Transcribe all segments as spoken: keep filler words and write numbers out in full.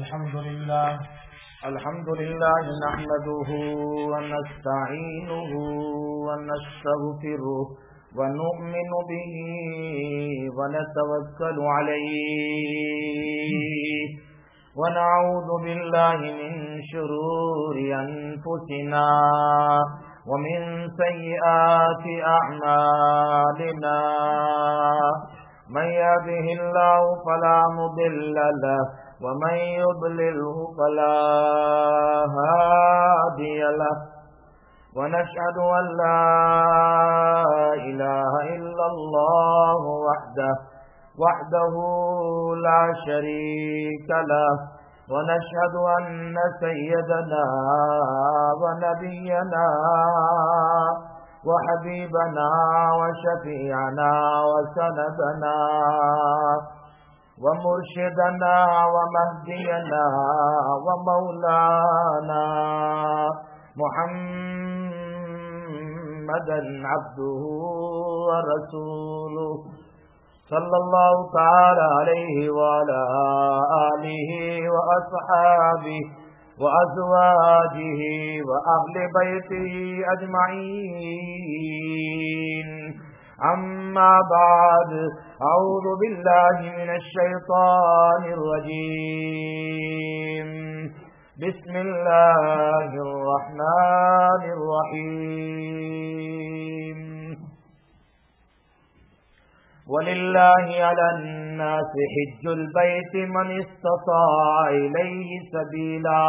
الحمد لله الحمد لله نحمده ونستعينه ونستغفره ونؤمن به ونتوكل عليه ونعوذ بالله من شرور أنفسنا ومن سيئات أعمالنا من يهده الله فلا مضل له ومن يضلله فلا هادي له ونشهد أن لا إله إلا الله وحده وحده لا شريك له ونشهد أن سيدنا ونبينا وحبيبنا وشفيعنا وسندنا ومرشدنا ومهدينا ومولانا محمدا عبده ورسوله صلى الله تعالى عليه وعلى آله وأصحابه وأزواجه وأهل بيته أجمعين أما بعد أعوذ بالله من الشيطان الرجيم بسم الله الرحمن الرحيم ولله على الناس حج البيت من استطاع إليه سبيلا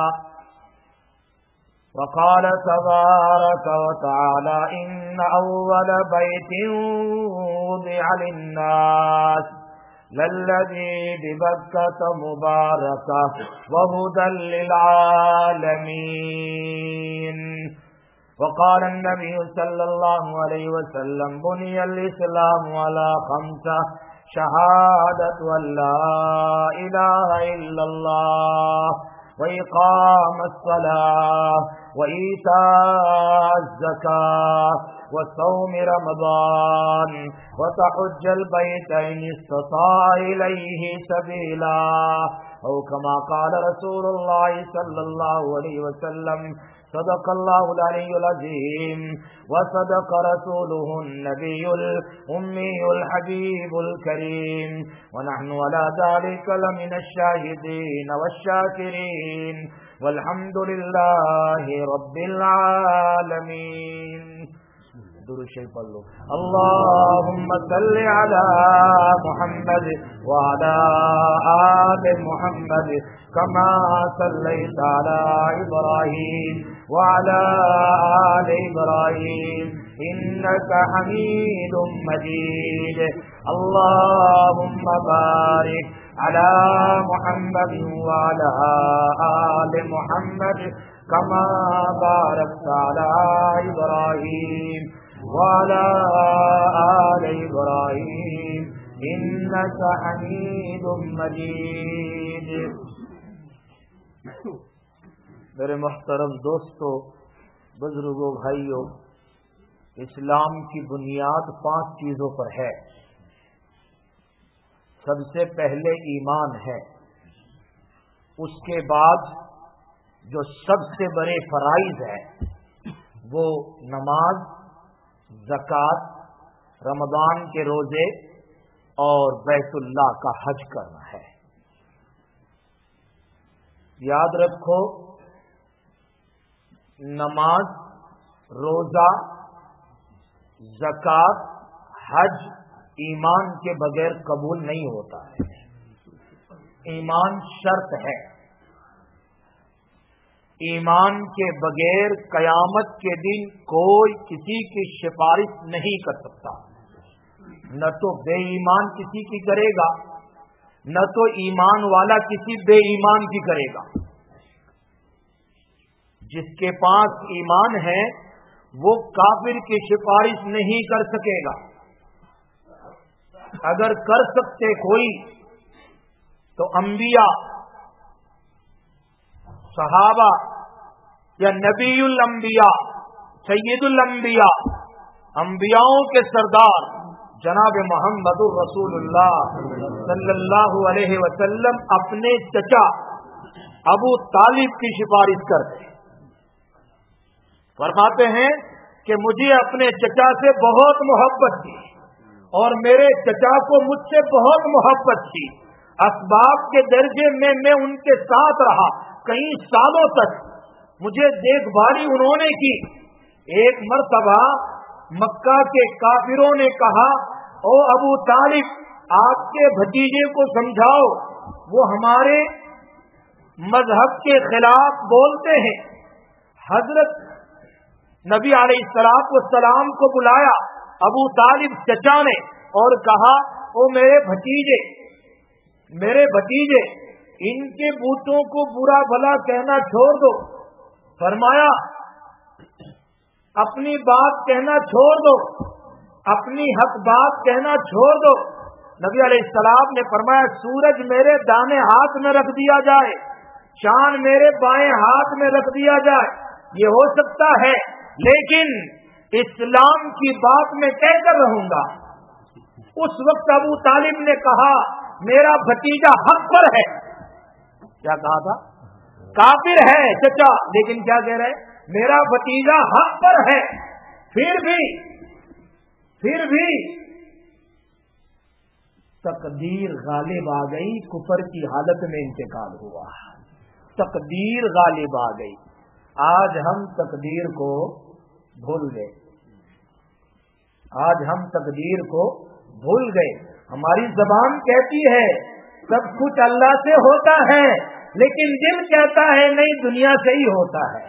وقال تبارك وتعالى إن أول بيت وضع للناس للذي ببكة مباركة وهدى للعالمين وقال النبي صلى الله عليه وسلم بني الإسلام على خمسة شهادة أن لا إله إلا الله وإقام الصلاة وإيتاء الزكاة وصوم رمضان وتحج البيت إن استطاع إليه سبيلا أو كما قال رسول الله صلى الله عليه وسلم صدق الله العلي العظيم وصدق رسوله النبي الأمي الحبيب الكريم ونحن على ذلك لمن الشاهدين والشاكرين والحمد لله رب العالمين. درود شریف پڑھ لو. اللهم صل على محمد وعلى آل محمد كما صليت على إبراهيم وعلى آل إبراهيم إنك حميد مجيد. اللهم بارك على محمد وعلى آل محمد كما باركت على إبراهيم وعلى آل إبراهيم إنك حميد مجيد. میرے محترم دوستو، بزرگوں، بھائیوں، اسلام کی بنیاد پانچ چیزوں پر ہے. سب سے پہلے ایمان ہے، اس کے بعد جو سب سے بڑے فرائض ہیں وہ نماز، زکوٰۃ، رمضان کے روزے اور بیت اللہ کا حج کرنا ہے. یاد رکھو، نماز، روزہ، زکوٰۃ، حج ایمان کے بغیر قبول نہیں ہوتا ہے. ایمان شرط ہے. ایمان کے بغیر قیامت کے دن کوئی کسی کی سفارش نہیں کر سکتا. نہ تو بے ایمان کسی کی کرے گا، نہ تو ایمان والا کسی بے ایمان کی کرے گا. جس کے پاس ایمان ہے وہ کافر کی سفارش نہیں کر سکے گا. اگر کر سکتے کوئی تو انبیاء، صحابہ یا نبی الانبیاء، سید الانبیاء، انبیاؤں کے سردار جناب محمد الرسول اللہ صلی اللہ علیہ وسلم اپنے چچا अबू तालिब की सिफारिश करते। फरमाते हैं कि मुझे अपने चचा से बहुत मोहब्बत थी और मेरे चचा को मुझसे बहुत मोहब्बत थी। असबाब के दर्जे में मैं उनके साथ रहा कई सालों तक, मुझे देखभाली उन्होंने की। एक मर्तबा मक्का के काफिरों ने कहा, ओ अबू तालिब, आपके भतीजे को समझाओ, वो हमारे मजहब के खिलाफ बोलते हैं। हजरत नबी अलैहिस्सलाम को बुलाया अबू तालिब चचा ने और कहा, ओ मेरे भतीजे, मेरे भतीजे, इनके बूतों को बुरा भला कहना छोड़ दो। फरमाया, अपनी बात कहना छोड़ दो, अपनी हक बात कहना छोड़ दो। नबी अलैहिस्सलाम ने फरमाया, सूरज मेरे दाहिने हाथ में रख दिया जाए, चांद मेरे बाएं हाथ में रख दिया जाए, ये हो सकता है, लेकिन इस्लाम की बात मैं कहकर रहूंगा। उस वक्त अबू तालिब ने कहा, मेरा भतीजा हक पर है। क्या कहा था? काफिर है चचा, लेकिन क्या कह रहे? मेरा भतीजा हक पर है। फिर भी फिर भी तकदीर गालिब आ गई, कुफर की हालत में इंतकाल हुआ। तकदीर गालिब आ गई। आज हम तकदीर को भूल गए, आज हम तकदीर को भूल गए। हमारी जबान कहती है सब कुछ अल्लाह से होता है, लेकिन दिल कहता है नहीं, दुनिया से ही होता है।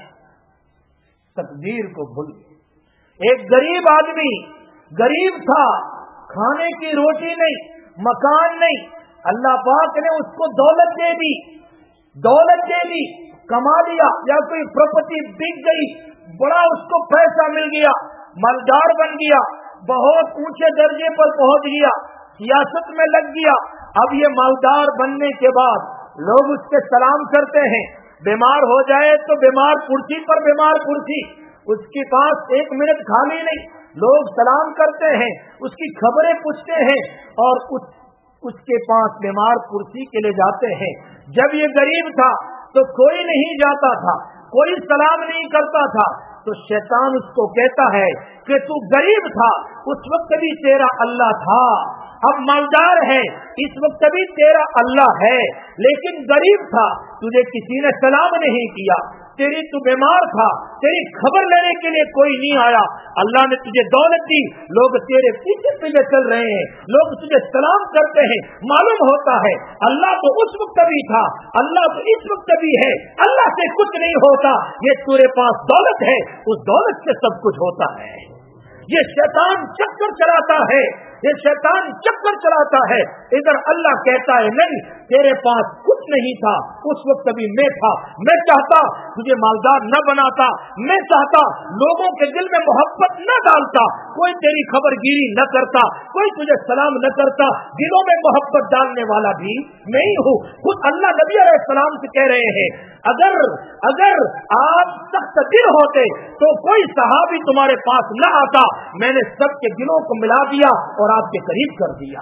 तकदीर को भूल गए। एक गरीब आदमी गरीब था, खाने की रोटी नहीं, मकान नहीं, अल्लाह पाक ने उसको दौलत दे दी, दौलत दे दी, कमा लिया, या कोई प्रॉपर्टी बिक गई, बड़ा उसको पैसा मिल गया, मालदार बन गया, बहुत ऊंचे दर्जे पर पहुंच गया, सियासत में लग गया। अब ये मालदार बनने के बाद लोग उसके सलाम करते हैं, बीमार हो जाए तो बीमार कुर्सी पर बीमार कुर्सी, उसके पास एक मिनट खाली नहीं, लोग सलाम करते हैं, उसकी खबरें पूछते हैं और उस उसके पास बीमार कुर्सी के लिए जाते हैं। जब ये गरीब था तो कोई नहीं जाता था, कोई सलाम नहीं करता था, तो शैतान उसको कहता है कि तू गरीब था, उस वक्त भी तेरा अल्लाह था, अब मालदार है, इस वक्त भी तेरा अल्लाह है, लेकिन गरीब था, तुझे किसी ने सलाम नहीं किया, तेरी तू बीमार था, तेरी खबर लेने के लिए कोई नहीं आया, अल्लाह ने तुझे दौलत दी, लोग तेरे पीछे पीछे चल रहे हैं, लोग तुझे सलाम करते हैं, मालूम होता है अल्लाह तो उस वक्त भी था, अल्लाह तो इस वक्त भी है, अल्लाह से कुछ नहीं होता, ये तेरे पास दौलत है, उस दौलत से सब कुछ होता है। ये शैतान चक्कर चलाता है, ये शैतान चक्कर चलाता है। इधर अल्लाह कहता है नहीं, तेरे पास कुछ नहीं था, उस वक्त भी मैं था, मैं चाहता तुझे मालदार न बनाता, मैं चाहता लोगों के दिल में मोहब्बत न डालता, कोई तेरी खबरगिरी न करता, कोई तुझे सलाम न करता, दिलों में मोहब्बत डालने वाला भी मैं ही हूँ। खुद अल्लाह नबी अलैहिस्सलाम से कह रहे हैं, अगर अगर आप सख्त दिल होते तो कोई सहाबी तुम्हारे पास न आता, मैंने सबके दिलों को मिला दिया और आपके करीब कर दिया।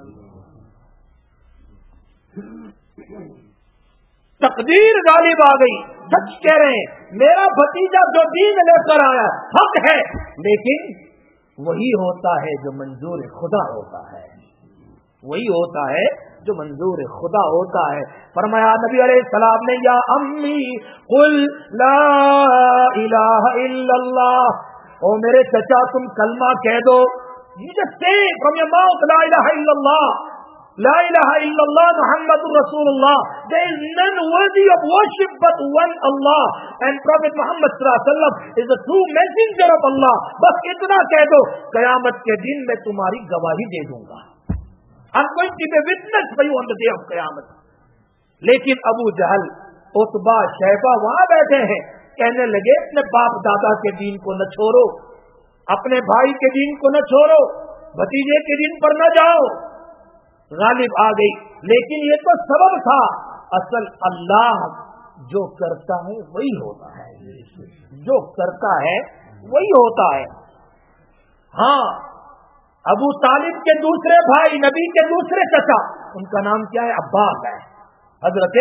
तकदीर गालिब आ गई। सच कह रहे हैं, मेरा भतीजा जो दीन लेकर आया हक है, लेकिन वही होता है जो मंजूर खुदा होता है, वही होता है जो मंजूर खुदा होता है। फरमाया नबी अलैहिस्सलाम ने, या अम्मी कुल ला इलाहा इल्लल्लाह, ओ मेरे चचा तुम कलमा कह दो, say from your mouth la ilaha illallah, la ilaha illallah Muhammadur Rasulullah, there is none worthy of worship but one Allah, and Prophet Muhammad sallallahu alaihi wasallam is the true messenger of Allah। बस इतना कह दो, कयामत के दिन मैं तुम्हारी गवाही दे दूंगा, I'm going to be a witness for you on the day of Qiyamah। लेकिन अबू जहल, उतबा, शैबा वहां बैठे हैं, कहने लगे अपने बाप दादा के दीन को न छोड़ो, अपने भाई के दीन को न छोड़ो, भतीजे के दीन पर न जाओ। गालिब आ गई, लेकिन ये तो सबब था, असल अल्लाह जो करता है वही होता है, जो करता है वही होता है। हाँ, अबू तालिब के दूसरे भाई, नबी के दूसरे चचा, उनका नाम क्या है? अब्बास है, हजरत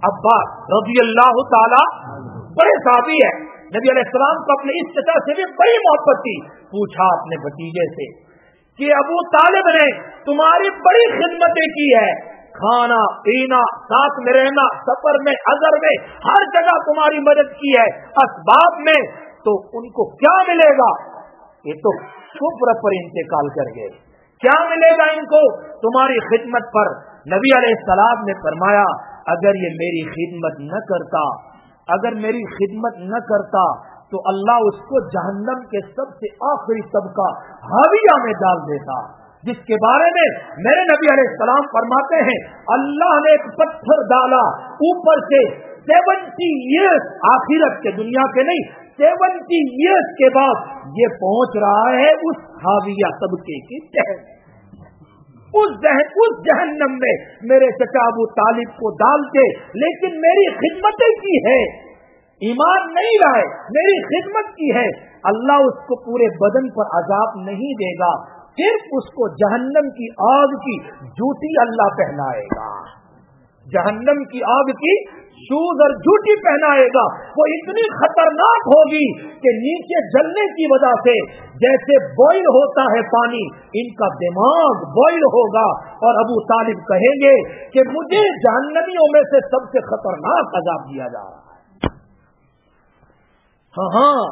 अब्बास रज़ी अल्लाह ताला बड़े साहबी है, नबी अलैहि सलाम को अपने इस चचा से भी बड़ी मोहब्बत थी। पूछा अपने भतीजे से कि अबू तालिब ने तुम्हारी बड़ी खिदमतें की है, खाना पीना, साथ में रहना, सफर में, अजर में, हर जगह तुम्हारी मदद की है, असबाब में, तो उनको क्या मिलेगा? ये तो कुफ्र पर इंतकाल कर गए, क्या मिलेगा इनको तुम्हारी खिदमत पर? नबी अलैहिस्सलाम ने फरमाया, अगर ये मेरी खिदमत न करता अगर मेरी खिदमत न करता तो अल्लाह उसको जहन्नम के सबसे आखिरी तबका हाविया में डाल देता, जिसके बारे में मेरे नबी अलैहिस्सलाम फरमाते हैं, अल्लाह ने एक पत्थर डाला ऊपर से सेवेंटी ईयर्स, आखिरत के दुनिया के नहीं, सेवेंटी ईयर्स के बाद ये पहुंच रहा है उस हाविया तबके की तह, उस जहन उस जहन्नम में मेरे चचा अबू तालिब को डाल के, लेकिन मेरी खिदमतें की है, ईमान नहीं लाए, मेरी खिदमत की है, अल्लाह उसको पूरे बदन पर अजाब नहीं देगा, सिर्फ उसको जहन्नम की आग की जूती अल्लाह पहनाएगा, जहन्नम की आग की शूज और जूती पहनाएगा। वो इतनी खतरनाक होगी कि नीचे जलने की वजह से जैसे बॉयल होता है पानी, इनका दिमाग बॉयल होगा और अबू तालिब कहेंगे कि मुझे जहन्नमियों में से सबसे खतरनाक अजाब दिया जा रहा है। हाँ हाँ,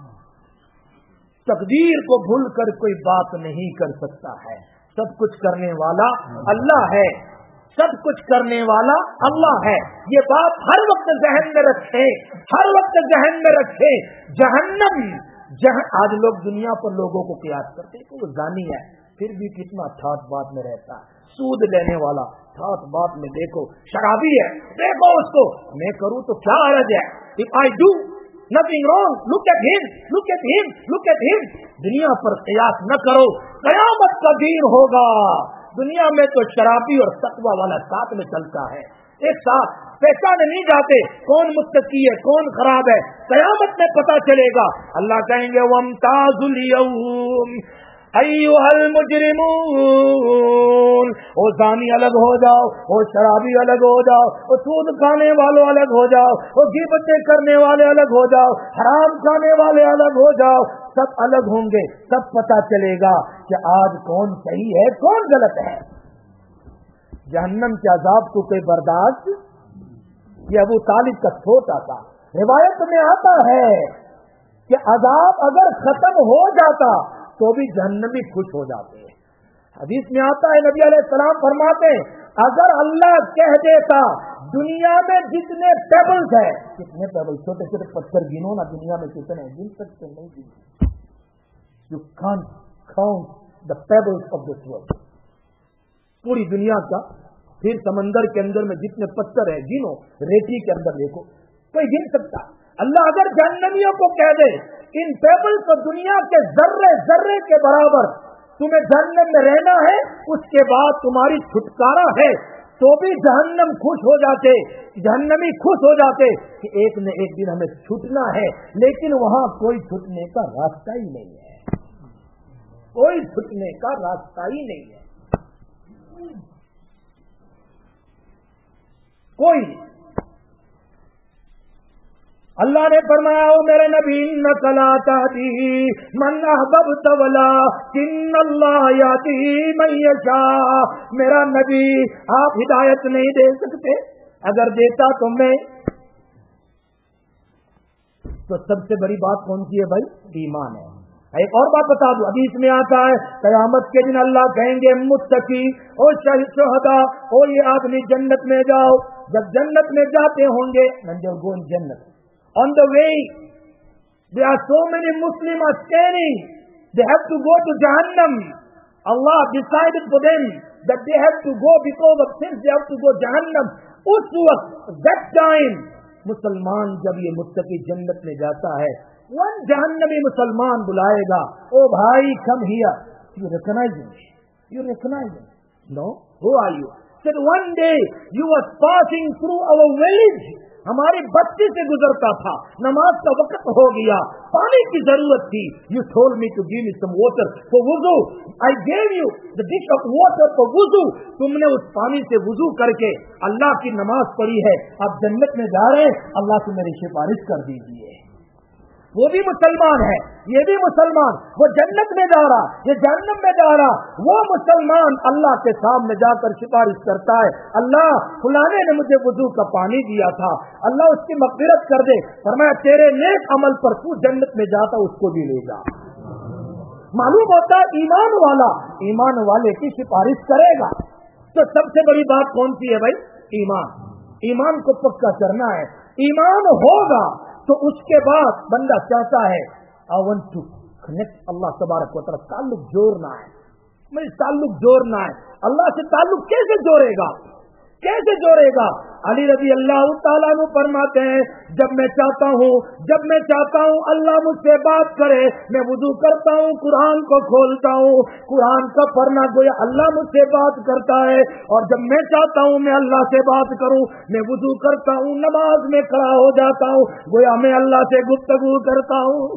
तकदीर को भूल कर कोई बात नहीं कर सकता है, सब कुछ करने वाला अल्लाह है, सब कुछ करने वाला अल्लाह है। ये बात हर वक्त जहन में रखे, हर वक्त जहन में रखे। जहन्नम जह आज लोग दुनिया पर लोगों को कियास करते हैं कि वो जानी है, फिर भी कितना ठाट बात में रहता है, सूद लेने वाला ठाट बात में, देखो शराबी है, देखो उसको, मैं करूँ तो क्या हर्ज है, if I do nothing wrong, look at him, look at him, look at him. दुनिया पर कियास न करो, कयामत का दिन होगा, दुनिया में तो शराबी और तकवा वाला साथ में चलता है, एक साथ पहचान नहीं जाते कौन मुत्तकी है कौन खराब है, कयामत में पता चलेगा। अल्लाह कहेंगे वमताजुल यौम अय्युहल मुजरिमून, ओ जानी अलग हो जाओ, ओ शराबी अलग हो जाओ, ओ सूद खाने वालों अलग हो जाओ, ओ गिबतें करने वाले अलग हो जाओ, हराम खाने वाले अलग हो जाओ, सब अलग होंगे, सब पता चलेगा कि आज कौन सही है कौन गलत है। जहन्नम के अजाब को कोई बर्दाश्त, ये अबू तालिब का छोटा सा रिवायत में आता है कि अजाब अगर खत्म हो जाता तो भी जहन्नमी खुश हो जाते हैं। हदीस में आता है, नबी अलैहिस्सलाम फरमाते हैं, अगर अल्लाह कह देता दुनिया में जितने पेबल्स है, कितने पेबल्स, छोटे छोटे पत्थर गिनो ना, दुनिया में कितने गिन सकते नहीं गिन, you can't count the pebbles of this world, पूरी दुनिया का, फिर समंदर के अंदर में जितने पत्थर है गिनो, रेती के अंदर देखो, कोई गिन सकता। अल्लाह अगर जहन्नमियों को कह दे इन पेबल्स को दुनिया के जर्रे जर्रे के बराबर तुम्हें जहन्नम में रहना है, उसके बाद तुम्हारी छुटकारा है, तो भी जहन्नम खुश हो जाते, जहन्नमी खुश हो जाते कि एक न एक दिन हमें छूटना है, लेकिन वहां कोई छूटने का रास्ता ही नहीं है, कोई छूटने का रास्ता ही नहीं है, कोई। अल्लाह ने फरमाया, ओ मेरे नबी इन्नका ला तहदी मन अहबब्त वलाकिन्नल्लाह यहदी मन यशा, मेरा नबी आप हिदायत नहीं दे सकते, अगर देता तो मैं। तो सबसे बड़ी बात कौन सी है भाई? ईमान है। एक और बात बता दूं, हदीस में आता है कयामत के दिन अल्लाह कहेंगे मुत्तकी ओ शहदा, ओ ये आदमी जन्नत में जाओ। जब जन्नत में जाते होंगे, गो इन जन्नत, on the way there are so many Muslims are standing, they have to go to Jahannam. Allah decided for them that they have to go because of sins, they have to go Jahannam. उस वक्त that time मुसलमान जब ये मुत्तकी जन्नत में जाता है, one जहन्नमी मुसलमान बुलाएगा, ओ भाई come here, you recognize me, you recognize me, no, who are you? Said one day you was passing through our village, ہماری بستی سے گزرتا تھا، نماز کا وقت ہو گیا، پانی کی ضرورت تھی. You told me to give me some water for wudu. I gave you the dish of water for wudu. تم نے اس پانی سے وضو کر کے اللہ کی نماز پڑھی ہے، اب جنت میں جا رہے ہیں، اللہ سے میری سفارش کر دیجیے. وہ بھی مسلمان ہے، یہ بھی مسلمان، وہ جنت میں جا رہا، یہ جہنم میں جا رہا. وہ مسلمان اللہ کے سامنے جا کر سفارش کرتا ہے، اللہ فلانے نے مجھے وضو کا پانی دیا تھا، اللہ اس کی مغفرت کر دے. فرمایا تیرے نیک عمل پر تو جنت میں جاتا اس کو بھی لے جا. معلوم ہوتا ہے ایمان والا ایمان والے کی سفارش کرے گا. تو سب سے بڑی بات کون سی ہے بھائی؟ ایمان. ایمان کو پکا کرنا ہے. ایمان ہوگا تو اس کے بعد بندہ چاہتا ہے I want to connect اللہ تبارک و تعالی، تعلق جوڑنا ہے، مجھے تعلق جوڑنا ہے. اللہ سے تعلق کیسے جوڑے گا؟ کیسے جوڑے گا؟ علی رضی اللہ تعالیٰ عنہ فرماتے ہیں جب میں چاہتا ہوں جب میں چاہتا ہوں اللہ مجھ سے بات کرے، میں وضو کرتا ہوں، قرآن کو کھولتا ہوں، قرآن کا پڑھنا گویا اللہ مجھ سے بات کرتا ہے. اور جب میں چاہتا ہوں میں اللہ سے بات کروں، میں وضو کرتا ہوں، نماز میں کھڑا ہو جاتا ہوں، گویا میں اللہ سے گفتگو کرتا ہوں.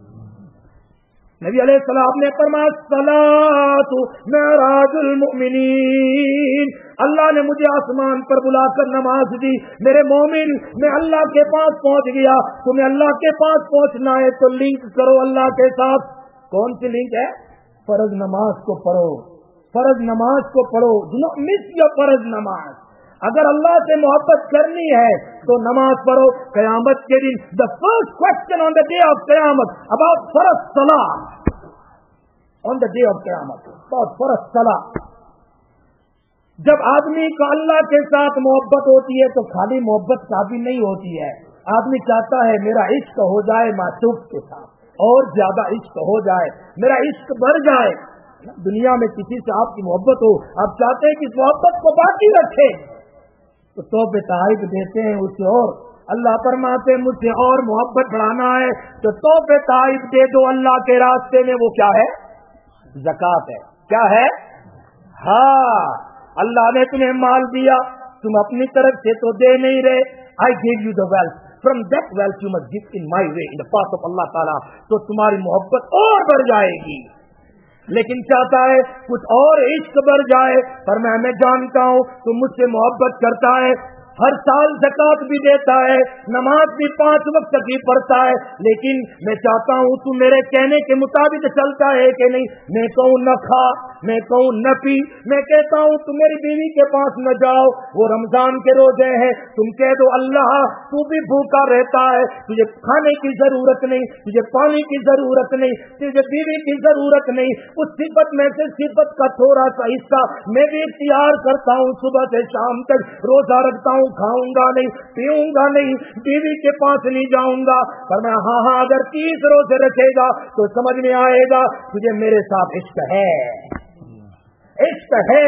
نبی علیہ السلام نے فرمایا الصلاۃ معراج المؤمنین، اللہ نے مجھے آسمان پر بلا کر نماز دی. میرے مومن میں اللہ کے پاس پہنچ گیا. تمہیں اللہ کے پاس پہنچنا ہے تو لنک کرو اللہ کے ساتھ. کون سی لنک ہے؟ فرض نماز کو پڑھو، فرض نماز کو پڑھو. ڈو ناٹ مس یور فرض نماز. اگر اللہ سے محبت کرنی ہے تو نماز پڑھو. قیامت کے دن the first question on the day of قیامت about فرض صلاح on the day of قیامت about فرض صلاح. جب آدمی کو اللہ کے ساتھ محبت ہوتی ہے تو خالی محبت کافی نہیں ہوتی ہے. آدمی چاہتا ہے میرا عشق ہو جائے معشوق کے ساتھ، اور زیادہ عشق ہو جائے، میرا عشق بڑھ جائے. دنیا میں کسی سے آپ کی محبت ہو، آپ چاہتے ہیں کہ اس محبت کو باقی رکھے تو توبہ تائب دیتے ہیں اسے. اور اللہ فرماتے ہیں مجھ سے اور محبت بڑھانا ہے تو توبہ تائب دے دو اللہ کے راستے میں. وہ کیا ہے؟ زکات ہے. کیا ہے؟ ہاں، اللہ نے تمہیں مال دیا، تم اپنی طرف سے تو دے نہیں رہے. I gave you the wealth. From that wealth you must give in my way, in the path of Allah Ta'ala. تو تمہاری محبت اور بڑھ جائے گی. لیکن چاہتا ہے کچھ اور عشق بڑھ جائے. پر میں میں جانتا ہوں تو مجھ سے محبت کرتا ہے، ہر سال زکات بھی دیتا ہے، نماز بھی پانچ وقت کی پڑھتا ہے، لیکن میں چاہتا ہوں تو میرے کہنے کے مطابق چلتا ہے کہ نہیں. میں کہوں نہ کھا، میں کہوں نہ پی، میں کہتا ہوں تو میری بیوی کے پاس نہ جاؤ، وہ رمضان کے روزے ہیں، تم کہہ دو اللہ تو بھی بھوکا رہتا ہے، تجھے کھانے کی ضرورت نہیں، تجھے پانی کی ضرورت نہیں، تجھے بیوی کی ضرورت نہیں. اس صفت میں سے صفت کا تھوڑا سا حصہ میں بھی اختیار کرتا ہوں. صبح سے شام تک روزہ رکھتا ہوں، کھاؤں گا نہیں، پیوں گا نہیں، بیوی کے پاس نہیں جاؤں گا. پر میں ہاں ہاں اگر تیس روزے رکھے گا تو سمجھ میں آئے گا تجھے میرے ساتھ عشق ہے، عشق ہے.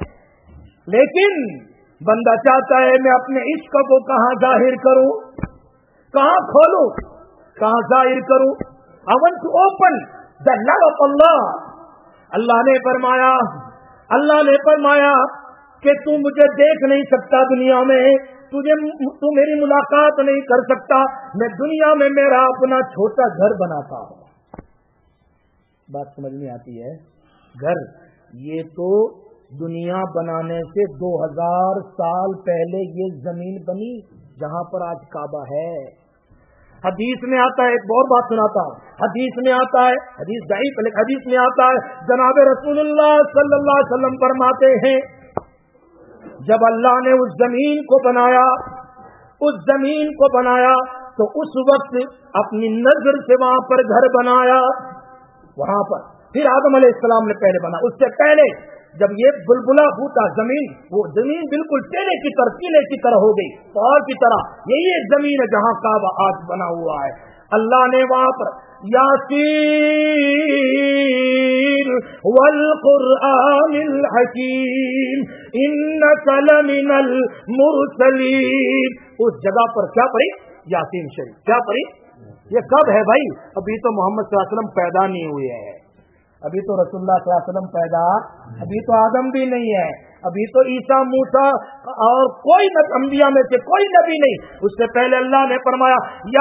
لیکن بندہ چاہتا ہے میں اپنے عشق کو کہاں ظاہر کروں، کہاں کھولوں، کہاں ظاہر کروں. I want to open the love of Allah. اللہ نے فرمایا اللہ نے فرمایا کہ تو مجھے دیکھ نہیں سکتا دنیا میں، تجھے تو میری ملاقات نہیں کر سکتا. میں دنیا میں میرا اپنا چھوٹا گھر بناتا ہوں. بات سمجھ میں آتی ہے؟ گھر یہ تو دنیا بنانے سے دو ہزار سال پہلے یہ زمین بنی جہاں پر آج کعبہ ہے. حدیث میں آتا ہے، ایک اور بات سناتا ہوں. حدیث میں آتا ہے، حدیث ضعیف ہے لیکن حدیث میں آتا ہے، جناب رسول اللہ صلی اللہ علیہ وسلم فرماتے ہیں جب اللہ نے اس زمین کو بنایا اس زمین کو بنایا تو اس وقت اپنی نظر سے وہاں پر گھر بنایا. وہاں پر پھر آدم علیہ السلام نے پہلے بنا. اس سے پہلے جب یہ بلبلا پھوٹا زمین، وہ زمین بالکل ٹیلے کی طرح ٹیلے کی طرح ہو گئی، پہاڑ کی طرح. یہی ایک زمین ہے جہاں کعبہ آج بنا ہوا ہے. اللہ نے وہاں پر یاسین والقرآن الحکیم انک لمن المرسلین، اس جگہ پر کیا پڑھی؟ یاسین شریف. کیا پڑھی؟ یہ کب ہے بھائی؟ ابھی تو محمد صلی اللہ علیہ وسلم پیدا نہیں ہوئے ہیں. ابھی تو رسول اللہ صلی اللہ علیہ وسلم پیدا، ابھی تو آدم بھی نہیں ہے، ابھی تو عیسیٰ موسیٰ اور کوئی انبیاء میں سے کوئی نبی نہیں. اس سے پہلے اللہ نے فرمایا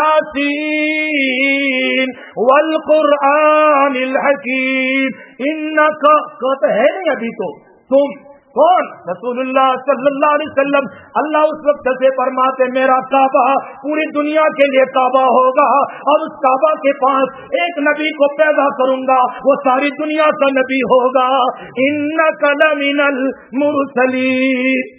یاسین والقرآن الحکیم انک، تو ہے نہیں ابھی تو تم کون؟ رسول اللہ صلی اللہ علیہ وسلم. اللہ اس وقت سے فرماتے میرا کعبہ پوری دنیا کے لیے کعبہ ہوگا، اور اس کعبہ کے پاس ایک نبی کو پیدا کروں گا، وہ ساری دنیا کا نبی ہوگا. انک لمن المرسلین.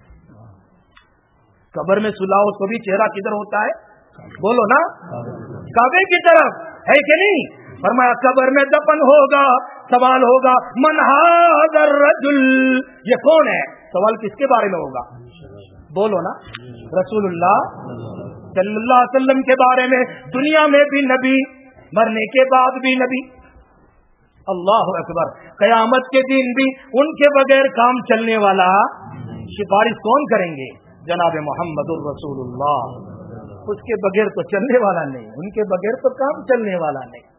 قبر میں سلاؤ تو بھی چہرہ کدھر ہوتا ہے؟ بولو نا، کعبے کی طرف ہے کہ نہیں؟ فرمایا قبر میں دفن ہوگا، سوال ہوگا من ھذا الرجل، یہ کون ہے؟ سوال کس کے بارے میں ہوگا؟ بولو نا، رسول اللہ صلی اللہ علیہ وسلم کے بارے میں. دنیا میں بھی نبی، مرنے کے بعد بھی نبی. اللہ اکبر. قیامت کے دن بھی ان کے بغیر کام چلنے والا. سفارش کون کریں گے؟ جناب محمد الرسول اللہ. اس کے بغیر تو چلنے والا نہیں، ان کے بغیر تو کام چلنے والا نہیں.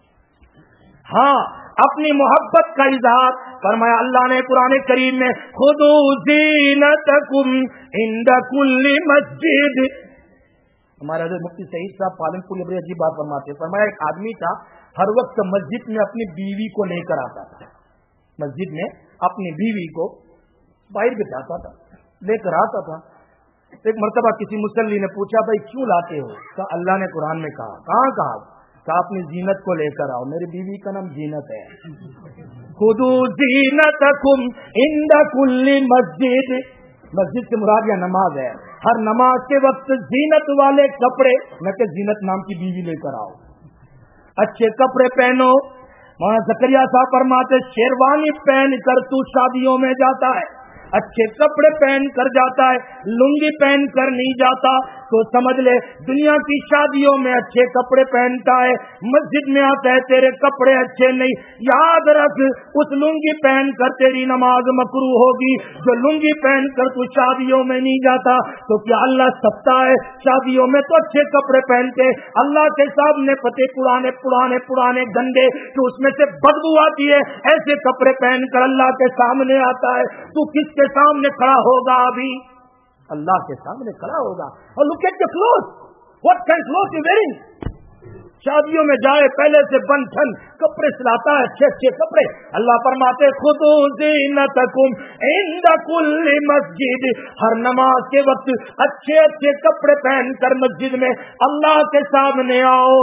ہاں، اپنی محبت کا اظہار فرمایا اللہ نے قرآن کریم میں خذوا زینتکم عند کل مسجد. ہمارے حضرت مفتی سعید صاحب پالن پوری بڑی عجیب بات فرماتے ہیں. فرمایا ایک آدمی تھا ہر وقت مسجد میں اپنی بیوی کو لے کر آتا تھا، مسجد میں اپنی بیوی کو باہر بٹھاتا تھا، لے کر آتا تھا. ایک مرتبہ کسی مصلی نے پوچھا بھائی کیوں لاتے ہو؟ کہا اللہ نے قرآن میں کہا. کہاں کہا؟ کہا اپنی زینت کو لے کر آؤ. میری بیوی کا نام زینت ہے. خذوا زینتکم عند کل مسجد. مسجد سے مراد یا نماز ہے. ہر نماز کے وقت زینت والے کپڑے، نہ کہ زینت نام کی بیوی لے کر آؤ. اچھے کپڑے پہنو. مولانا زکریا صاحب فرماتے شیروانی پہن کر تو شادیوں میں جاتا ہے، اچھے کپڑے پہن کر جاتا ہے، لنگی پہن کر نہیں جاتا. تو سمجھ لے دنیا کی شادیوں میں اچھے کپڑے پہنتا ہے، مسجد میں آتا ہے تیرے کپڑے اچھے نہیں. یاد رکھ اس لنگی پہن کر تیری نماز مکروہ ہوگی. جو لنگی پہن کر تو شادیوں میں نہیں جاتا تو کیا اللہ سکتا ہے؟ شادیوں میں تو اچھے کپڑے پہنتے، اللہ کے سامنے پتے پرانے پرانے پرانے گندے تو اس میں سے بدبو آتی ہے، ایسے کپڑے پہن کر اللہ کے سامنے آتا ہے. تو کس کے سامنے کھڑا ہوگا؟ ابھی اللہ کے سامنے کھڑا ہوگا. اور look at the clothes, what kind of clothes you wearing? شادیوں میں جائے پہلے سے بن ٹھن کپڑے سلاتا ہے، اچھے اچھے کپڑے. اللہ فرماتے خذوا زینتکم عند کل مسجد. ہر نماز کے وقت اچھے اچھے کپڑے پہن کر مسجد میں اللہ کے سامنے آؤ.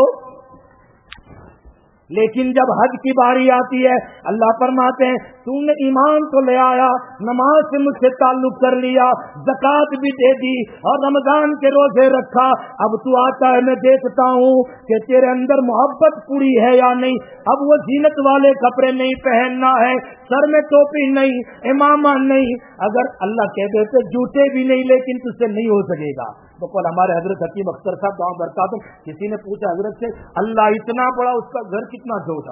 لیکن جب حج کی باری آتی ہے اللہ فرماتے ہیں تم نے ایمان تو لے آیا، نماز سے مجھ سے تعلق کر لیا، زکات بھی دے دی اور رمضان کے روزے رکھا، اب تو آتا ہے میں دیکھتا ہوں کہ تیرے اندر محبت پوری ہے یا نہیں. اب وہ زینت والے کپڑے نہیں پہننا ہے، سر میں ٹوپی نہیں، امامہ نہیں. اگر اللہ کہہ دیتے جوتے بھی نہیں لیکن تجھ سے نہیں ہو سکے گا. تو کل ہمارے حضرت حکیم اختر صاحب دعا برکاتہ کسی نے پوچھا حضرت سے اللہ اتنا بڑا اس کا گھر کتنا چھوٹا؟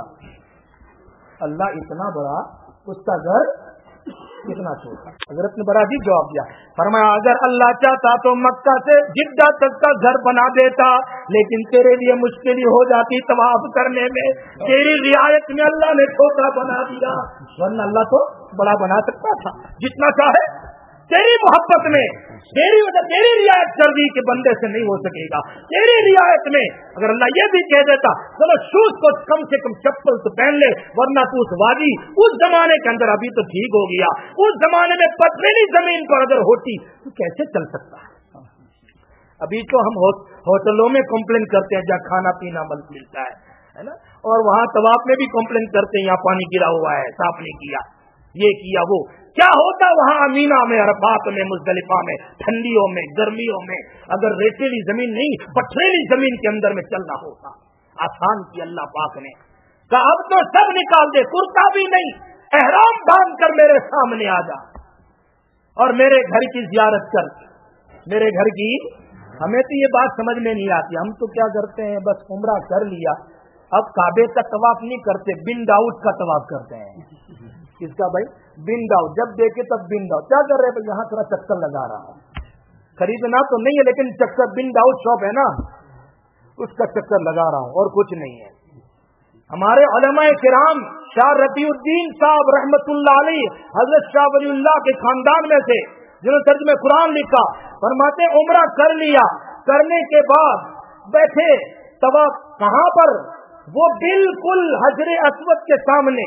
اللہ اتنا بڑا اس کا گھر کتنا چھوٹا؟ حضرت نے بڑا عجیب جواب دیا. فرمایا اگر اللہ چاہتا تو مکہ سے جدہ تک کا گھر بنا دیتا، لیکن تیرے لیے مشکل ہو جاتی طواف کرنے میں، تیری رعایت میں اللہ نے چھوٹا بنا دیا، ورنہ اللہ تو بڑا بنا سکتا تھا جتنا چاہے. تیری محبت میں تیری وجہ تیری رعایت کر دی کہ بندے سے نہیں ہو سکے گا. تیری رعایت میں اگر اللہ یہ بھی کہہ دیتا چلو شوز کو کم سے کم چپل تو پہن لے، ورنہ تو اس وادی اس زمانے کے اندر ابھی تو ٹھیک ہو گیا، اس زمانے میں پتھریلی زمین پر اگر ہوتی تو کیسے چل سکتا ہے؟ ابھی تو ہم ہوٹلوں میں کمپلین کرتے ہیں جہاں کھانا پینا مل ملتا ہے نا، اور وہاں طواف میں بھی کمپلین کرتے ہیں یہاں پانی گرا ہوا ہے، صاف نہیں کیا، یہ کیا وہ. کیا ہوتا وہاں امینا میں، عرفات میں، مزدلفہ میں، ٹھنڈیوں میں، گرمیوں میں اگر ریتیلی زمین نہیں پتھریلی زمین کے اندر میں چلنا ہوتا؟ آسان کی اللہ پاک نے کہا اب تو سب نکال دے، کرتا بھی نہیں، احرام باندھ کر میرے سامنے آ جا اور میرے گھر کی زیارت کر. میرے گھر کی ہمیں تو یہ بات سمجھ میں نہیں آتی. ہم تو کیا کرتے ہیں بس عمرہ کر لیا، اب کعبے کا طواف نہیں کرتے، بن داؤد کا طواف کرتے ہیں. کس کا بھائی؟ بن داؤد. جب دیکھے تب بن داؤد. کیا کر رہے ہیں؟ یہاں تھوڑا چکر لگا رہا ہوں، خریدنا تو نہیں ہے لیکن چکر، بن داؤد شاپ ہے نا اس کا چکر لگا رہا ہوں اور کچھ نہیں ہے. ہمارے علماء کرام شاہ رفیع الدین صاحب رحمت اللہ علیہ حضرت شاہ ولی اللہ کے خاندان میں سے جنہوں نے ترجمہ قرآن لکھا، فرماتے عمرہ کر لیا، کرنے کے بعد بیٹھے طواف کہاں پر؟ وہ بالکل حجر اسود کے سامنے،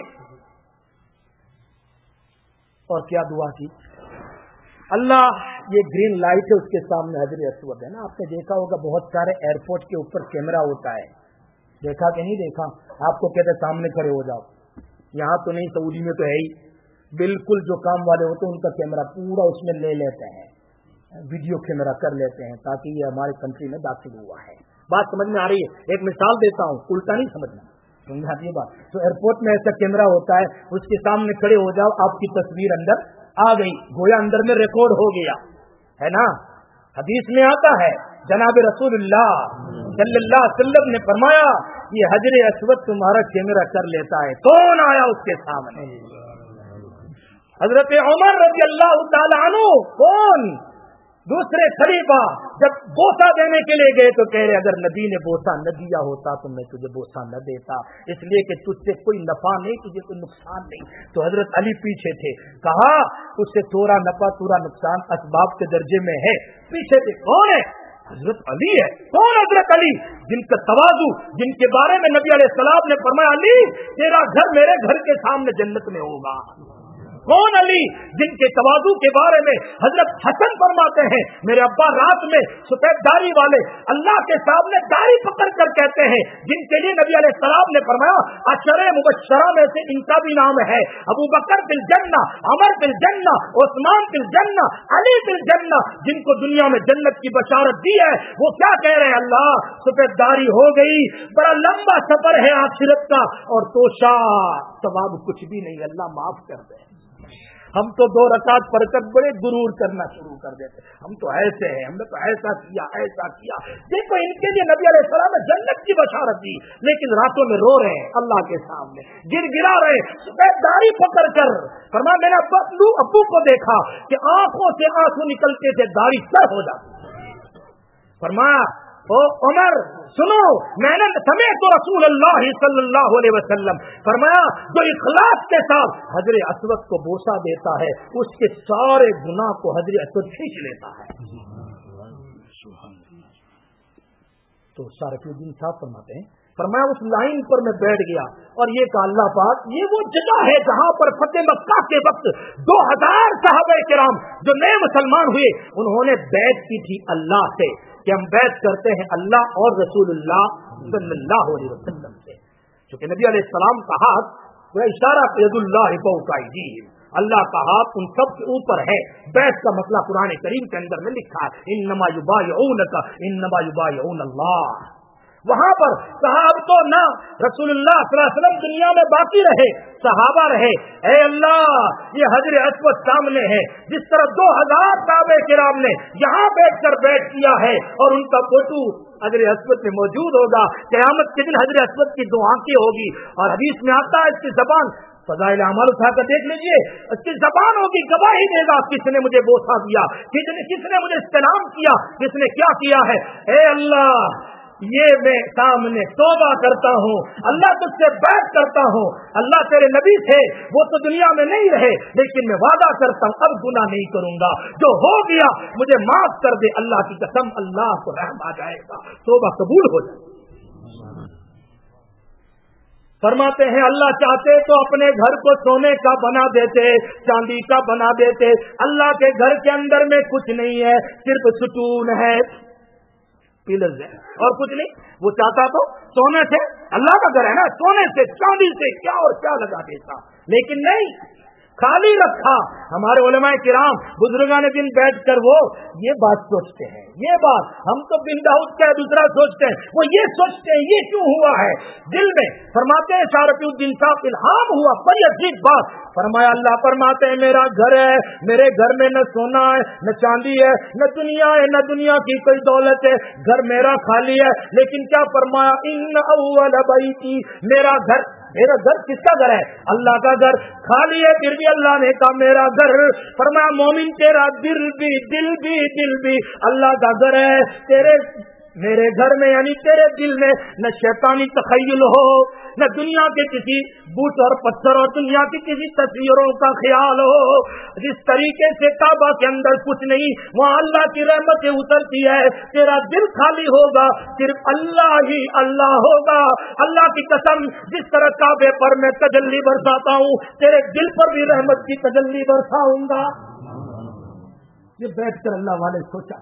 اور کیا دعا کی؟ اللہ یہ گرین لائٹ ہے اس کے سامنے حجر اسود ہے نا، آپ نے دیکھا ہوگا بہت سارے ایئرپورٹ کے اوپر کیمرہ ہوتا ہے، دیکھا کہ نہیں دیکھا؟ آپ کو کہتے سامنے کھڑے ہو جاؤ، یہاں تو نہیں، سعودی میں تو ہے ہی، بالکل جو کام والے ہوتے ہیں ان کا کیمرہ پورا اس میں لے لیتے ہیں، ویڈیو کیمرہ کر لیتے ہیں تاکہ یہ ہمارے کنٹری میں داخل ہوا ہے۔ بات سمجھ میں آ رہی ہے؟ ایک مثال دیتا ہوں، الٹا نہیں سمجھنا، سمجھ آتی ہے بات؟ تو ایئرپورٹ میں ایسا کیمرہ ہوتا ہے، اس کے سامنے کھڑے ہو جاؤ، آپ کی تصویر اندر آ گئی، گویا اندر میں ریکارڈ ہو گیا ہے نا۔ حدیث میں آتا ہے جناب رسول اللہ صلی اللہ علیہ وسلم نے فرمایا یہ حجر اسود تمہارا کیمرہ کر لیتا ہے۔ کون آیا اس کے سامنے؟ حضرت عمر رضی اللہ تعالیٰ عنہ، کون؟ دوسرے خلیفہ جب بوسہ دینے کے لیے گئے تو کہہ رہے اگر نبی نے بوسہ نہ دیا ہوتا تو میں تجھے بوسہ نہ دیتا، اس لیے کہ تجھ سے کوئی نفع نہیں، تجھے کوئی نقصان نہیں۔ تو حضرت علی پیچھے تھے، کہا اس سے تھوڑا نفع تھوڑا نقصان اسباب کے درجے میں ہے، پیچھے تھے، کون ہے؟ حضرت علی ہے۔ کون حضرت علی؟ جن کا تواضع، جن کے بارے میں نبی علیہ السلام نے فرمایا علی تیرا گھر میرے گھر کے سامنے جنت میں ہوگا۔ کون علی؟ جن کے تواضع کے بارے میں حضرت حسن فرماتے ہیں میرے ابا رات میں سفید داڑھی والے اللہ کے سامنے داڑھی پکڑ کر کہتے ہیں، جن کے لیے نبی علیہ السلام نے فرمایا عشرہ مبشرہ میں سے ان کا بھی نام ہے، ابو بکر فی الجنہ، عمر فی الجنہ، عثمان فی الجنہ، علی فی الجنہ، جن کو دنیا میں جنت کی بشارت دی ہے، وہ کیا کہہ رہے ہیں؟ اللہ سفید داڑھی ہو گئی، بڑا لمبا سفر ہے آخرت کا، اور توشا ثواب کچھ بھی نہیں، اللہ معاف کر دے۔ ہم تو دو رکعت پڑھ کر بڑے غرور کرنا شروع کر دیتے، ہم تو ایسے ہیں، ہم نے تو ایسا کیا ایسا کیا۔ دیکھو ان کے لیے نبی علیہ السلام نے جنت کی بشارت دی، لیکن راتوں میں رو رہے ہیں اللہ کے سامنے، گر گرا رہے سفید داڑھی پکڑ کر۔ فرمایا میں نے ابو ابو کو دیکھا کہ آنکھوں سے آنسو نکلتے تھے، داڑھی سر ہو جاتی۔ فرمایا او عمر سنو، میں نے سمعت رسول اللہ صلی اللہ علیہ وسلم فرمایا جو اخلاص کے ساتھ حجر اسود کو بوسہ دیتا ہے اس کے سارے گناہ کو حجر اسود کھینچ لیتا ہے۔ تو صارف الدین صاحب فرماتے ہیں، فرمایا اس لائن پر میں بیٹھ گیا اور یہ کہا اللہ پاک یہ وہ جگہ ہے جہاں پر فتح مکہ کے وقت دو ہزار صحابہ کرام جو نئے مسلمان ہوئے انہوں نے بیعت کی تھی اللہ سے کہ ہم بیعت کرتے ہیں اللہ اور رسول اللہ صلی اللہ علیہ وسلم سے، چونکہ نبی علیہ السلام کا ہاتھ وہ اشارہ ید اللہ فوق ایدیہم، اللہ کا ہاتھ ان سب کے اوپر ہے۔ بیعت کا مسئلہ قرآن کریم کے اندر میں لکھا ہے انما یبایعونک انما یبایعون اللہ۔ وہاں پر کہا اب تو نہ رسول اللہ صلی اللہ علیہ وسلم دنیا میں باقی رہے، صحابہ رہے، اے اللہ یہ حجر اسود سامنے ہے، جس طرح دو ہزار صحابہ کرام نے یہاں بیٹھ کر بیٹھ کیا ہے اور ان کا فوٹو حجر اسود میں موجود ہوگا، قیامت کے دن حجر اسود کی دو آنکھیں ہوگی، اور حدیث میں آتا ہے اس کی زبان فضائل اعمال اٹھا کر دیکھ لیجئے، اس کی زبان ہوگی گواہی دے گا کس نے مجھے بوسہ دیا، کس نے کس نے مجھے استلام کیا، کس نے کیا کیا ہے۔ اے اللہ یہ میں سامنے توبہ کرتا ہوں، اللہ تجھ سے بیعت کرتا ہوں، اللہ تیرے نبی تھے وہ تو دنیا میں نہیں رہے لیکن میں وعدہ کرتا ہوں اب گناہ نہیں کروں گا، جو ہو گیا مجھے معاف کر دے، اللہ کی قسم اللہ کو رحم آ جائے گا، توبہ قبول ہو جائے۔ فرماتے ہیں اللہ چاہتے تو اپنے گھر کو سونے کا بنا دیتے، چاندی کا بنا دیتے، اللہ کے گھر کے اندر میں کچھ نہیں ہے، صرف ستون ہے، پلرز ہے اور کچھ نہیں، وہ چاہتا تو سونے سے، اللہ کا گھر ہے نا، سونے سے چاندی سے کیا اور کیا لگا دیتا، لیکن نہیں، خالی رکھا۔ ہمارے علماء کرام بزرگان دن بیٹھ کر وہ یہ بات سوچتے ہیں، یہ بات ہم تو بن داؤد کا دوسرا سوچتے ہیں، وہ یہ سوچتے ہیں یہ کیوں ہوا ہے دل میں۔ فرماتے ہیں شاہ رفیع الدین صاحب الہام ہوا، بڑی عجیب بات، فرمایا اللہ فرماتے ہیں میرا گھر ہے، میرے گھر میں نہ سونا ہے نہ چاندی ہے نہ دنیا ہے نہ دنیا کی کوئی دولت ہے، گھر میرا خالی ہے، لیکن کیا فرمایا ان اول بیتی، میرا گھر، میرا گھر کس کا گھر ہے؟ اللہ کا گھر، خالی ہے پھر بھی اللہ نے کہا میرا گھر۔ فرمایا مومن تیرا دل بھی دل بھی دل بھی اللہ کا گھر ہے، تیرے میرے گھر میں یعنی تیرے دل میں نہ شیطانی تخیل ہو، نہ دنیا کے کسی بت اور پتھر اور دنیا کی کسی تصویروں کا خیال ہو. جس طریقے سے کعبہ کے اندر کچھ نہیں، وہاں اللہ کی رحمتیں اترتی ہے، تیرا دل خالی ہوگا، صرف اللہ ہی اللہ ہوگا. اللہ کی قسم، جس طرح کعبے پر میں تجلی برساتا ہوں، تیرے دل پر بھی رحمت کی تجلی برساؤں گا. یہ بیٹھ کر اللہ والے سوچا.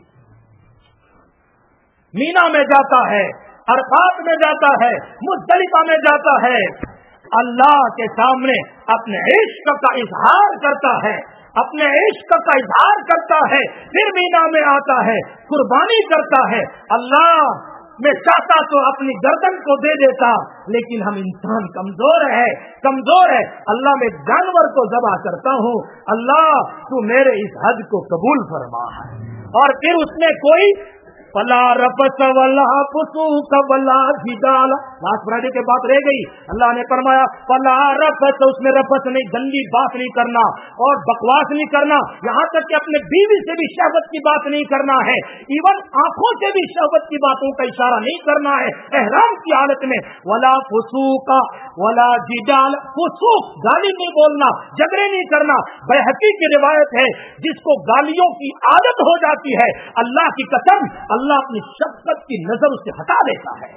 مینا میں جاتا ہے، عرفات میں جاتا ہے، مزدلفہ میں جاتا ہے، اللہ کے سامنے اپنے عشق کا اظہار کرتا ہے، اپنے عشق کا اظہار کرتا ہے، پھر مینا میں آتا ہے، قربانی کرتا ہے. اللہ میں چاہتا تو اپنی گردن کو دے دیتا، لیکن ہم انسان کمزور ہے کمزور ہے اللہ میں جانور کو ذبح کرتا ہوں. اللہ تو میرے اس حج کو قبول فرما. اور پھر اس نے کوئی فلا رفث ولا فسوق ولا جدال، لاسٹ فرائیڈے کے بعد رہ گئی. اللہ نے فرمایا فلا رفث، اس میں رفث نہیں، گندی بات نہیں کرنا اور بکواس نہیں کرنا، یہاں تک کہ اپنے بیوی سے بھی شہوت کی بات نہیں کرنا ہے، ایون آنکھوں سے بھی شہوت کی باتوں کا اشارہ نہیں کرنا ہے احرام کی حالت میں. ولا فسوق ولا جدال، فسوق گالی نہیں بولنا، جھگڑے نہیں کرنا. بیہقی کی روایت ہے جس کو گالیوں کی عادت ہو جاتی ہے، اللہ کی قسم اللہ اپنی شفقت کی نظر اسے ہٹا لیتا ہے،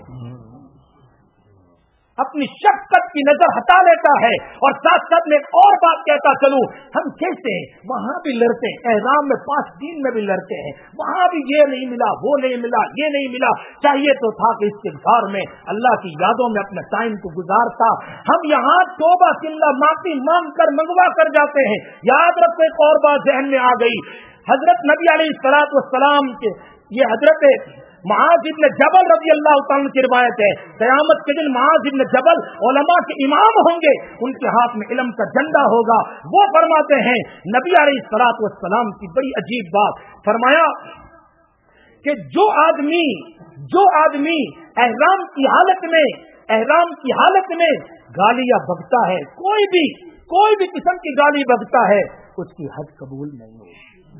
اپنی شفقت کی نظر ہٹا لیتا ہے. اور ساتھ ساتھ میں ایک اور بات کہتا چلوں، ہم کہتے ہیں وہاں بھی لڑتے ہیں، احرام میں پانچ دن میں بھی لڑتے ہیں، وہاں بھی یہ نہیں ملا، وہ نہیں ملا، یہ نہیں ملا. چاہیے تو تھا کہ استغفار میں اللہ کی یادوں میں اپنا ٹائم کو گزارتا. ہم یہاں توبہ سلہ معافی مانگ کر منگوا کر جاتے ہیں. یاد رکھو ایک اور بات ذہن میں آ گئی، حضرت نبی علیہ الصلوۃ والسلام کے یہ حضرت معاذ ابن جبل رضی اللہ تعالیٰ کی روایت ہے، قیامت کے دن معاذ ابن جبل علماء کے امام ہوں گے، ان کے ہاتھ میں علم کا جھنڈا ہوگا. وہ فرماتے ہیں نبی علیہ الصلوۃ والسلام کی بڑی عجیب بات فرمایا کہ جو آدمی جو آدمی احرام کی حالت میں احرام کی حالت میں گالیاں بکتا ہے، کوئی بھی کوئی بھی قسم کی گالی بکتا ہے، اس کی حج قبول نہیں ہوگی.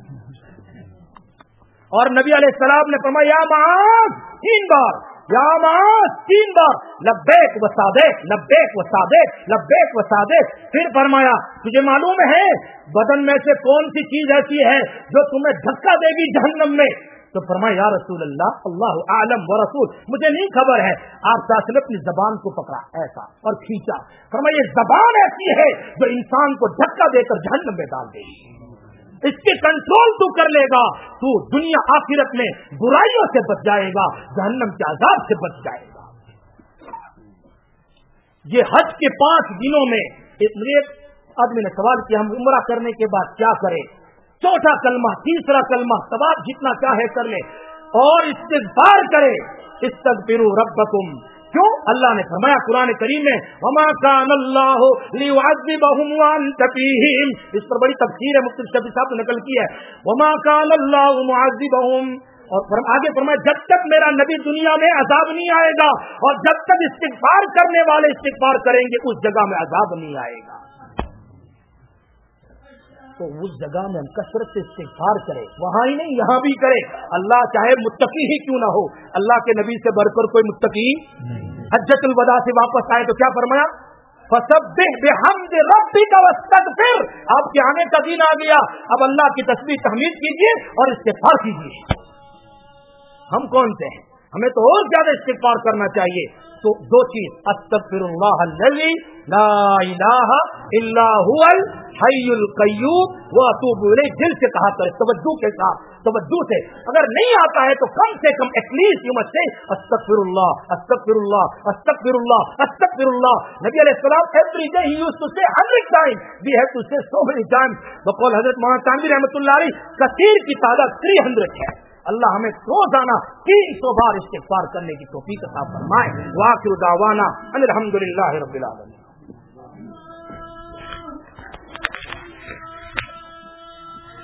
اور نبی علیہ السلام نے فرمایا یا معاذ تین بار، یا معاذ تین بار، لبیک و صادق، لبیک و صادق، لبیک و صادق. پھر فرمایا تجھے معلوم ہے بدن میں سے کون سی چیز ایسی ہے جو تمہیں دھکا دے گی جہنم میں؟ تو فرمایا یا رسول اللہ اللہ عالم و رسول، مجھے نہیں خبر ہے. آپ نے اپنی زبان کو پکڑا ایسا اور کھینچا، فرمایا یہ زبان ایسی ہے جو انسان کو دھکا دے کر جہنم میں ڈال دے گی. اس کے کنٹرول تو کر لے گا تو دنیا آخرت میں برائیوں سے بچ جائے گا، جہنم کے عذاب سے بچ جائے گا. یہ حج کے پانچ دنوں میں ایک آدمی نے سوال کیا ہم عمرہ کرنے کے بعد کیا کریں؟ چوتھا کلمہ، تیسرا کلمہ، طواف جتنا چاہے کر لے اور استغفار کرے، استغفروا ربکم. کیوں؟ اللہ نے فرمایا قرآن کریم میں وما کان اللہ لیعذبہم وانت فیہم، اس پر بڑی تفسیر ہے، مفتی شفیع صاحب نے نقل کی ہے، وما کان اللہ معذبہم، اور آگے فرمایا جب تک میرا نبی دنیا میں عذاب نہیں آئے گا اور جب تک استغفار کرنے والے استغفار کریں گے اس جگہ میں عذاب نہیں آئے گا. تو اس جگہ میں ہم کثرت سے استغفار کرے، وہاں ہی نہیں یہاں بھی کرے. اللہ چاہے متقی ہی کیوں نہ ہو، اللہ کے نبی سے بڑھ کر کوئی متقی حجۃ الوداع سے واپس آئے تو کیا فرمایا فسبح بحمد ربک واستغفر. آپ کے آنے کا دن آ گیا، اب اللہ کی تسبیح تحمید کیجیے اور استغفار کیجیے. ہم کون سے ہیں؟ ہمیں تو اور زیادہ استغفار کرنا چاہیے. تو دو چیز، استغفر اللہ الذی لا الہ الا هو الحی القیوم واتوب الیہ. دل سے کہا کرے، توجہ کے ساتھ، توجہ سے. اگر نہیں آتا ہے تو کم سے کم at least you must say استغفر اللہ استغفر اللہ استغفر اللہ استغفر اللہ. نبی علیہ السلام every day he used to say hundred times, we have to say so many Times. بقول حضرت مولانا تانوی رحمۃ اللہ علیہ کثیر کی تعداد تھری ہنڈریڈ ہے. اللہ ہمیں روزانہ تین سو بار استغفار کرنے کی توفیق عطا فرمائے. وآخر دعوانا ان الحمد للہ رب العالمین.